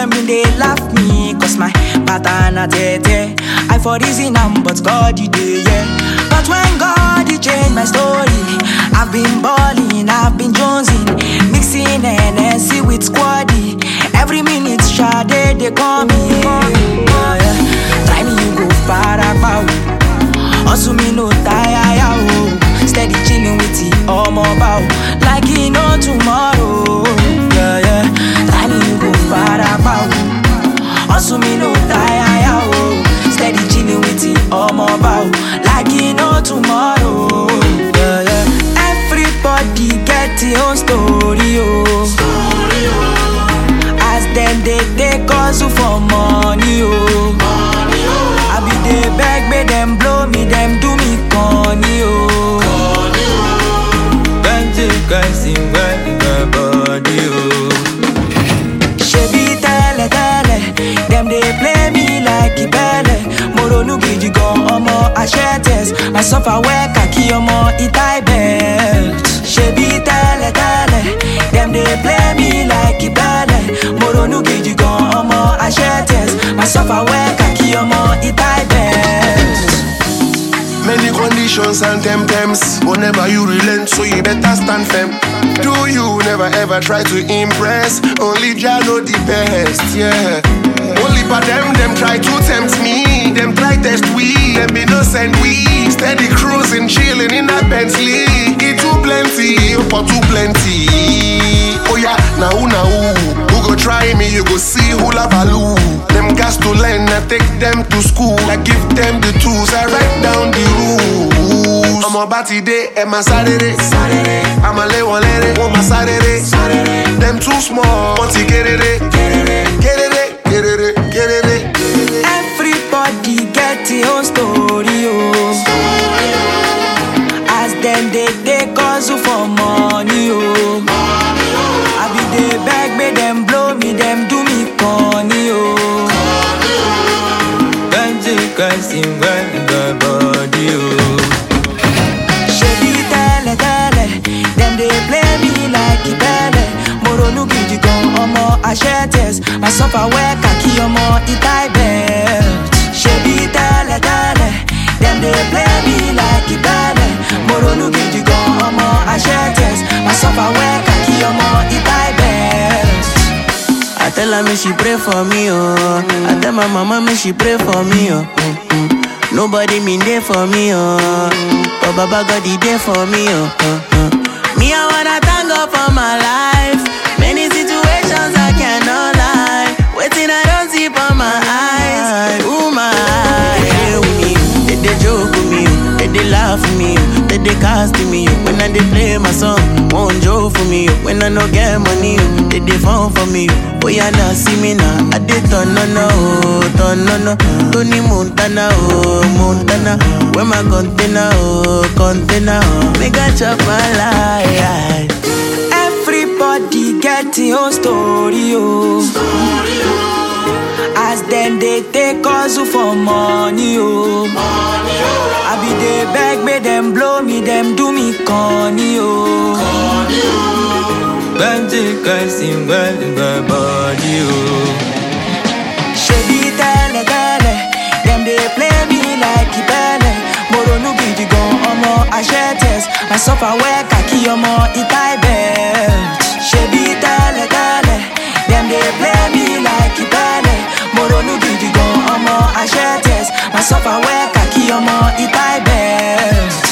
them been they laugh me, cause my pattern a tete. I for reason but God you did, yeah. But when God he changed my story, I've been balling, I've been jonesing, mixing NSC with squaddy. Every minute Sade they call me, yeah. Try me you go far about. Also me no tire, oh. Steady chilling with it, all more bow. Like you know tomorrow, yeah, yeah. Try me you go far about. Also me no tire, oh. Steady chilling with it, all more bow. Like you know tomorrow, yeah, yeah. Everybody get your own story, oh. As them they take us for money, oh. I be they beg me, them blow me, them do me corny, oh. Benji guys in my body, oh. Shebi tele, them they play me like Ibele. Moronu gidi gon omo ashetes. I suffer work aki omo itai belt. Shebi tele, them they play me like Ibele. Moronu gidi gon omo ashetes. I suffer work aki omo itai belt. Many conditions and temptams. Whenever you relent, so you better stand firm. Do you never ever try to impress? Only Jah know the best, yeah. Only for them try to tempt me. Them try test we, them innocent we. Steady cruising, chilling in a Bentley. It too plenty, for too plenty. Oh yeah, now who go try me? You go see who la value. Them gas to learn, I take them to school. I give them the tools, I write down the rules. I'm a batty day, and my Saturday. I'm a lay one lady, on my Saturday. Them too small, want to get it. Everybody get your own story, oh. As them they take us for money, oh. I be they beg me, them blow me, them do me corny, oh. Benji guys in my body, oh. Shebi tele, them they play me like Ibele. Moronu gidi gon omo ashetes. I suffer work aki omo itai belt. Shebi tele, them they play me like Ibele. Moronu gidi gon omo ashetes. I suffer work aki omo itai belt. I tell her me she pray for me, oh. I tell my mama me she pray for me, oh. Nobody mean there for me, oh. But Baba God he there for me, oh. Me I wanna thank God for my life. Many situations I cannot lie. Waiting I don't see for my eyes. Ooh my eyes. They joke with me, they laugh with me, they cast me. When I they play my song, won't joke for me. When I no get money, they phone for me. Oh yeah, now see me now. I did turn no. Tony Montana, oh Montana. Where my container, oh. Make I chop my life. Everybody get your own story, oh. As them they take us for money, oh. I be they beg me, them blow me, them do me corny, oh. Benji guys in my body, oh. Shebi tele, them they play me like Ibele. Moronu gidi gon omo ashetes. I suffer work aki omo itai belt. Shebi tele, them they play me like Ibele. Moronu gidi gon omo ashetes. I suffer work aki omo itai belt.